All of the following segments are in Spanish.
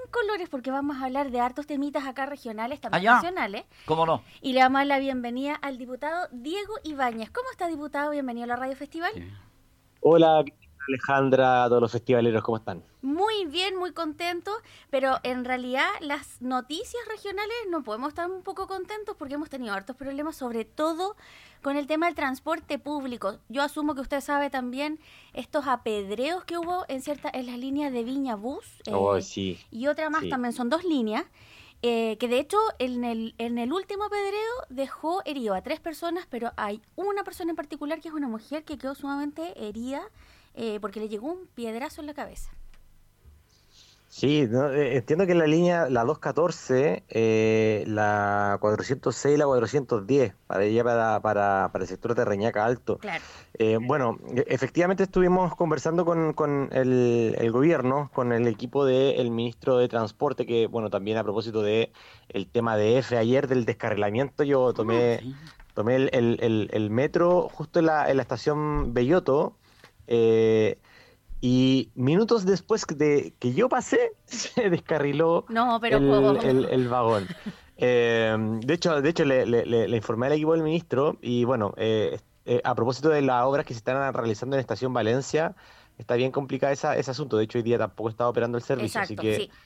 colores porque vamos a hablar de hartos temitas acá regionales, también Allá. nacionales. ¿Cómo no? Y le damos la bienvenida al diputado Diego Ibáñez. ¿Cómo está, diputado? Bienvenido a la Radio Festival. Sí. Hola, Alejandra, a todos los festivaleros, ¿cómo están? Muy bien, muy contento, pero en realidad las noticias regionales no podemos estar un poco contentos porque hemos tenido hartos problemas, sobre todo con el tema del transporte público. Yo asumo que usted sabe también estos apedreos que hubo en las líneas de Viña Bus Sí. y otra más, Sí. también son 2 líneas, que de hecho en el último apedreo dejó herido a 3 personas, pero hay una persona en particular que es una mujer que quedó sumamente herida porque le llegó un piedrazo en la cabeza. Sí, no, entiendo que la línea, la 214, la 406 y la 410, para allá para el sector de Reñaca Alto. Claro. Bueno, efectivamente estuvimos conversando con el gobierno, con el equipo del ministro de Transporte, que, bueno, también a propósito de el tema de F ayer del descarrilamiento, yo tomé Sí. el metro justo en la estación Belloto. Y minutos después de que yo pasé, se descarriló No, pero el vagón. De hecho le informé al equipo del ministro y bueno, a propósito de las obras que se están realizando en Estación Valencia, está bien complicado ese asunto. De hecho, hoy día tampoco estaba operando el servicio, así exacto, que sí.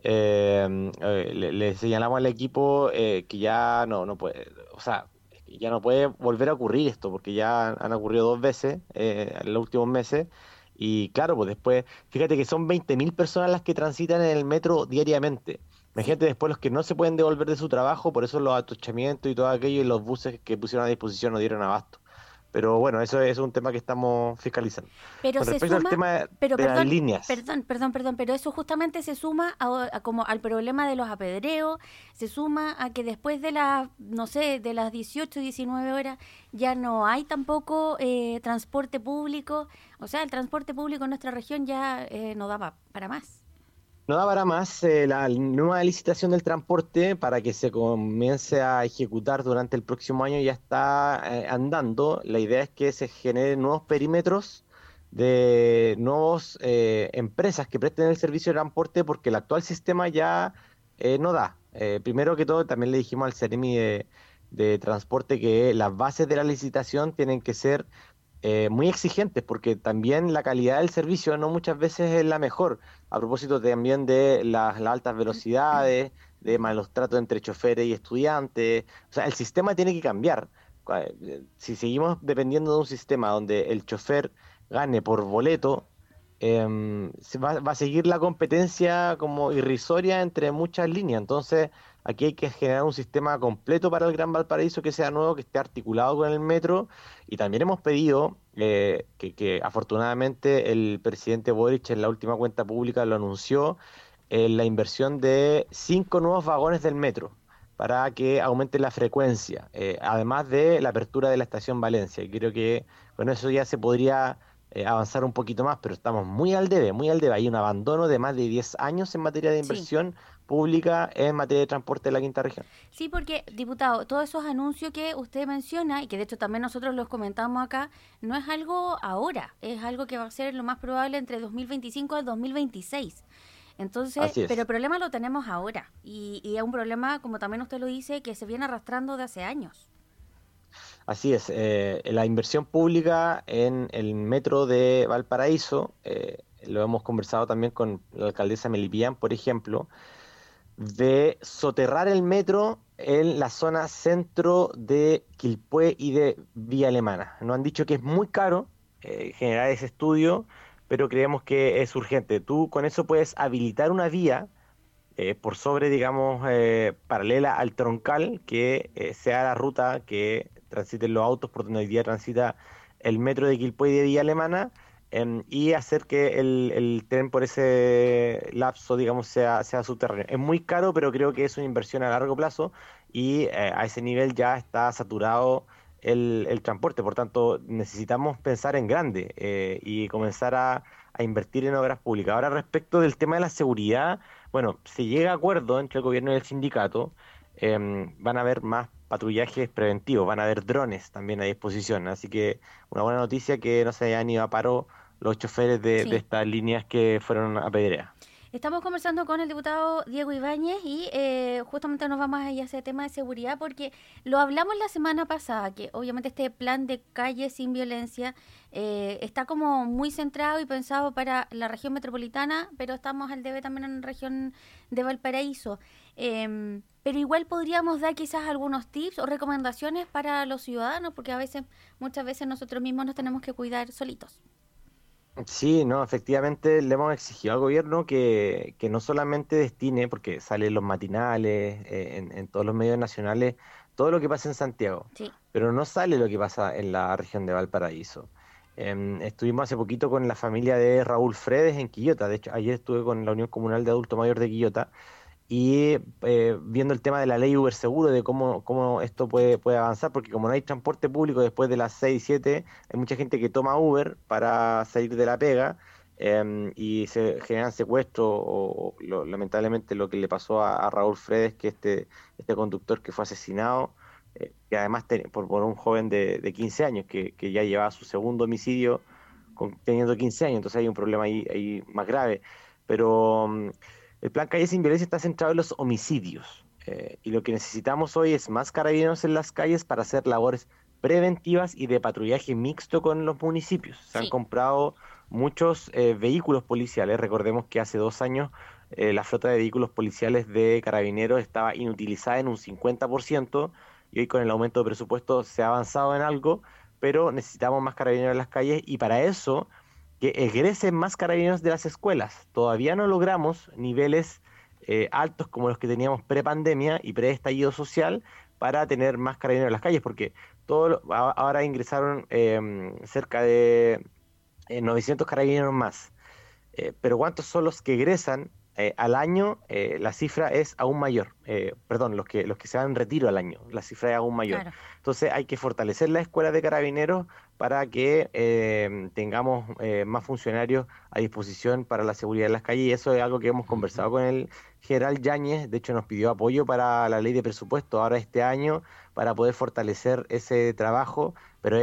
le señalamos al equipo que ya no puede, o sea, ya no puede volver a ocurrir esto, porque ya han ocurrido 2 veces en los últimos meses. Y claro, pues después, fíjate que son 20.000 personas las que transitan en el metro diariamente. Sí. Imagínate después los que no se pueden devolver de su trabajo, por eso los atochamientos y todo aquello, y los buses que pusieron a disposición no dieron abasto. Pero bueno, eso es un tema que estamos fiscalizando. Pero Con se respecto suma, al tema de pero las líneas. perdón, pero eso justamente se suma a como al problema de los apedreos, se suma a que después de las, no sé, de las 18, 19 horas ya no hay tampoco transporte público, o sea, el transporte público en nuestra región ya no daba para más. No da para más la nueva licitación del transporte para que se comience a ejecutar durante el próximo año ya está andando. La idea es que se generen nuevos perímetros de nuevas empresas que presten el servicio de transporte porque el actual sistema ya no da. Primero que todo, también le dijimos al Seremi de Transporte que las bases de la licitación tienen que ser muy exigentes porque también la calidad del servicio no muchas veces es la mejor. A propósito también de las altas velocidades, de malos tratos entre choferes y estudiantes. O sea, el sistema tiene que cambiar. Si seguimos dependiendo de un sistema donde el chofer gane por boleto, va a seguir la competencia como irrisoria entre muchas líneas. Entonces, aquí hay que generar un sistema completo para el Gran Valparaíso que sea nuevo, que esté articulado con el metro. Y también hemos pedido que afortunadamente el presidente Boric en la última cuenta pública lo anunció, la inversión de 5 nuevos vagones del metro para que aumente la frecuencia, además de la apertura de la estación Valencia. Y creo que con eso ya se podría avanzar un poquito más, pero estamos muy al debe, muy al debe. Hay un abandono de más de 10 años en materia de Sí. inversión pública en materia de transporte de la quinta región. Sí, porque, diputado, todos esos anuncios que usted menciona, y que de hecho también nosotros los comentamos acá, no es algo ahora, es algo que va a ser lo más probable entre 2025 al 2026. Entonces, Así es. pero el problema lo tenemos ahora, y es un problema, como también usted lo dice, que se viene arrastrando de hace años. Así es, la inversión pública en el metro de Valparaíso, lo hemos conversado también con la alcaldesa Melipillán, por ejemplo, de soterrar el metro en la zona centro de Quilpué y de Villa Alemana. Nos han dicho que es muy caro generar ese estudio, pero creemos que es urgente. Tú con eso puedes habilitar una vía por sobre, digamos, paralela al troncal, que sea la ruta que transiten los autos por donde hoy día transita el metro de Quilpué y de Villa Alemana, y hacer que el tren por ese lapso, digamos, sea subterráneo. Es muy caro, pero creo que es una inversión a largo plazo y a ese nivel ya está saturado el transporte. Por tanto, necesitamos pensar en grande y comenzar a invertir en obras públicas. Ahora, respecto del tema de la seguridad, bueno, si llega a acuerdo entre el gobierno y el sindicato, van a haber más patrullajes preventivos, van a haber drones también a disposición. Así que una buena noticia que no se hayan ido a paro los choferes de Sí. estas líneas que fueron apedreadas. Estamos conversando con el diputado Diego Ibáñez y justamente nos vamos a ir a ese tema de seguridad porque lo hablamos la semana pasada, que obviamente este plan de calle sin violencia está como muy centrado y pensado para la región metropolitana, pero estamos al debe también en la región de Valparaíso. Pero igual podríamos dar quizás algunos tips o recomendaciones para los ciudadanos, porque muchas veces nosotros mismos nos tenemos que cuidar solitos. Sí, no, efectivamente le hemos exigido al gobierno que no solamente destine, porque salen los matinales, en todos los medios nacionales, todo lo que pasa en Santiago, Sí. pero no sale lo que pasa en la región de Valparaíso. Estuvimos hace poquito con la familia de Raúl Fredes en Quillota. De hecho, ayer estuve con la Unión Comunal de Adulto Mayor de Quillota y viendo el tema de la ley Uber Seguro, de cómo esto puede avanzar, porque como no hay transporte público después de las 6 7, hay mucha gente que toma Uber para salir de la pega, y se generan secuestros lamentablemente lo que le pasó a Raúl Fredes, que este conductor que fue asesinado, que además por un joven de 15 años que ya llevaba su segundo homicidio teniendo 15 años, entonces hay un problema ahí más grave. Pero el plan Calle Sin Violencia está centrado en los homicidios, y lo que necesitamos hoy es más carabineros en las calles para hacer labores preventivas y de patrullaje mixto con los municipios. Se han Sí. comprado muchos vehículos policiales. Recordemos que hace 2 años la flota de vehículos policiales de carabineros estaba inutilizada en un 50%, y hoy con el aumento de presupuesto se ha avanzado en algo, pero necesitamos más carabineros en las calles y para eso que egresen más carabineros de las escuelas. Todavía no logramos niveles altos como los que teníamos pre-pandemia y pre-estallido social para tener más carabineros en las calles, porque ahora ingresaron cerca de 900 carabineros más. Pero ¿cuántos son los que egresan al año? La cifra es aún mayor. Perdón, los que se van en retiro al año, la cifra es aún mayor. Claro. Entonces hay que fortalecer la escuela de carabineros para que tengamos más funcionarios a disposición para la seguridad en las calles, y eso es algo que hemos conversado con el general Yáñez. De hecho nos pidió apoyo para la ley de presupuesto ahora este año para poder fortalecer ese trabajo, pero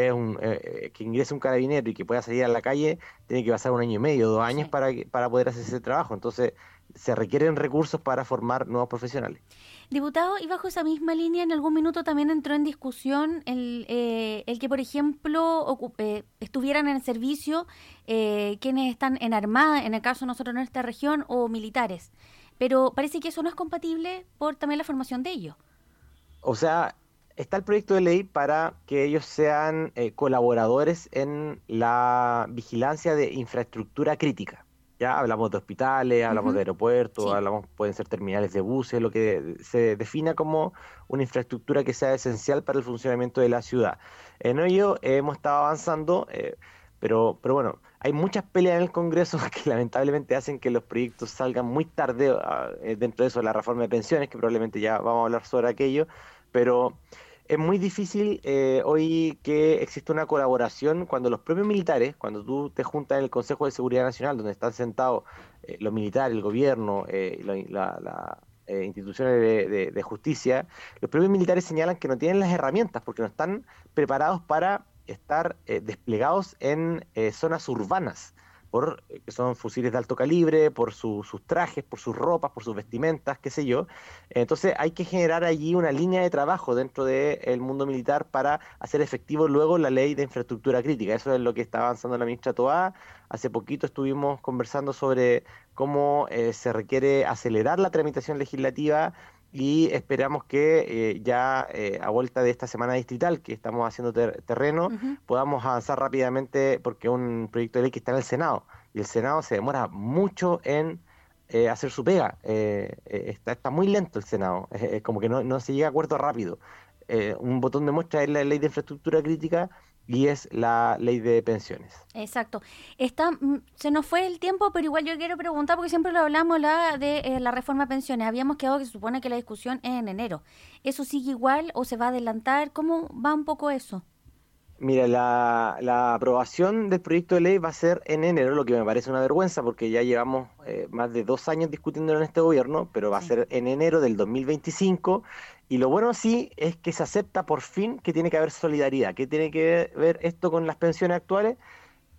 que ingrese un carabinero y que pueda salir a la calle, tiene que pasar 1 año y medio, 2 años Sí. para poder hacer ese trabajo. Entonces se requieren recursos para formar nuevos profesionales. Diputado, y bajo esa misma línea, en algún minuto también entró en discusión el que, por ejemplo, estuvieran en servicio quienes están en Armada, en el caso de nosotros en esta región, o militares. Pero parece que eso no es compatible por también la formación de ellos. O sea, está el proyecto de ley para que ellos sean colaboradores en la vigilancia de infraestructura crítica. Ya hablamos de hospitales, hablamos de Ujú. aeropuertos, Sí. pueden ser terminales de buses, lo que se defina como una infraestructura que sea esencial para el funcionamiento de la ciudad. En ello hemos estado avanzando, pero bueno, hay muchas peleas en el Congreso que lamentablemente hacen que los proyectos salgan muy tarde. Dentro de eso, la reforma de pensiones, que probablemente ya vamos a hablar sobre aquello, pero es muy difícil hoy que exista una colaboración cuando los propios militares, cuando tú te juntas en el Consejo de Seguridad Nacional, donde están sentados los militares, el gobierno, instituciones de justicia, los propios militares señalan que no tienen las herramientas porque no están preparados para estar desplegados en zonas urbanas, que son fusiles de alto calibre, por sus trajes, por sus ropas, por sus vestimentas, qué sé yo. Entonces hay que generar allí una línea de trabajo dentro del mundo militar para hacer efectivo luego la ley de infraestructura crítica. Eso es lo que está avanzando la ministra Toá. Hace poquito estuvimos conversando sobre cómo se requiere acelerar la tramitación legislativa, y esperamos que a vuelta de esta semana distrital que estamos haciendo terreno, Ujú. podamos avanzar rápidamente, porque es un proyecto de ley que está en el Senado, y el Senado se demora mucho en hacer su pega. Está muy lento el Senado, como que no se llega a acuerdo rápido. Un botón de muestra es la ley de infraestructura crítica y es la ley de pensiones. Exacto. Se nos fue el tiempo, pero igual yo quiero preguntar, porque siempre lo hablamos de la reforma de pensiones. Habíamos quedado que se supone que la discusión es en enero. ¿Eso sigue igual o se va a adelantar? ¿Cómo va un poco eso? Mira, la aprobación del proyecto de ley va a ser en enero, lo que me parece una vergüenza porque ya llevamos más de 2 años discutiéndolo en este gobierno, pero va a Sí. ser en enero del 2025. Y lo bueno sí es que se acepta por fin que tiene que haber solidaridad, que tiene que ver esto con las pensiones actuales.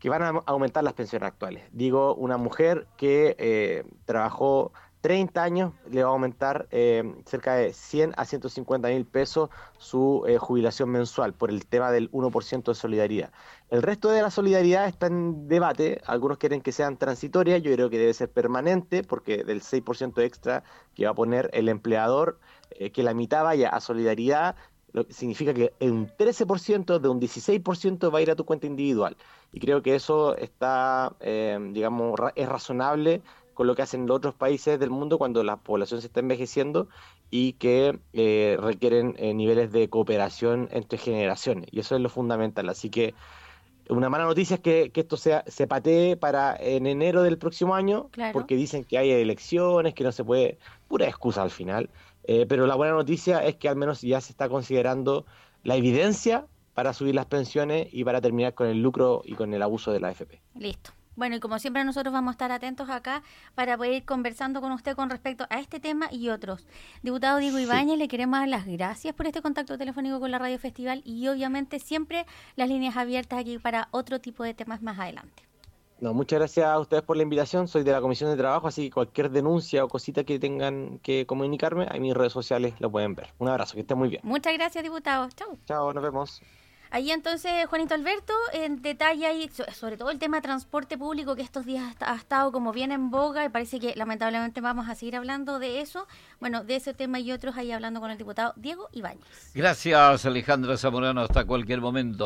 que van a aumentar las pensiones actuales. Digo, una mujer que trabajó 30 años, le va a aumentar cerca de 100 a 150 mil pesos su jubilación mensual por el tema del 1% de solidaridad. El resto de la solidaridad está en debate, algunos quieren que sean transitorias, yo creo que debe ser permanente, porque del 6% extra que va a poner el empleador, que la mitad vaya a solidaridad, lo que significa que un 13% de un 16% va a ir a tu cuenta individual. Y creo que eso está, digamos, es razonable con lo que hacen los otros países del mundo cuando la población se está envejeciendo y que requieren niveles de cooperación entre generaciones. Y eso es lo fundamental. Así que una mala noticia es que esto se patee para en enero del próximo año, Claro. porque dicen que hay elecciones, que no se puede, pura excusa al final. Pero la buena noticia es que al menos ya se está considerando la evidencia para subir las pensiones y para terminar con el lucro y con el abuso de la AFP. Listo. Bueno, y como siempre nosotros vamos a estar atentos acá para poder ir conversando con usted con respecto a este tema y otros. Diputado Diego Ibáñez, le queremos dar las gracias por este contacto telefónico con la Radio Festival y obviamente siempre las líneas abiertas aquí para otro tipo de temas más adelante. No, muchas gracias a ustedes por la invitación. Soy de la Comisión de Trabajo, así que cualquier denuncia o cosita que tengan que comunicarme, ahí en mis redes sociales lo pueden ver. Un abrazo, que estén muy bien. Muchas gracias, diputado. Chau. Chao, nos vemos. Ahí entonces, Juanito Alberto, en detalle ahí, sobre todo el tema de transporte público, que estos días ha estado como bien en boga y parece que lamentablemente vamos a seguir hablando de eso. Bueno, de ese tema y otros ahí hablando con el diputado Diego Ibáñez. Gracias, Alejandra Zamorano. Hasta cualquier momento.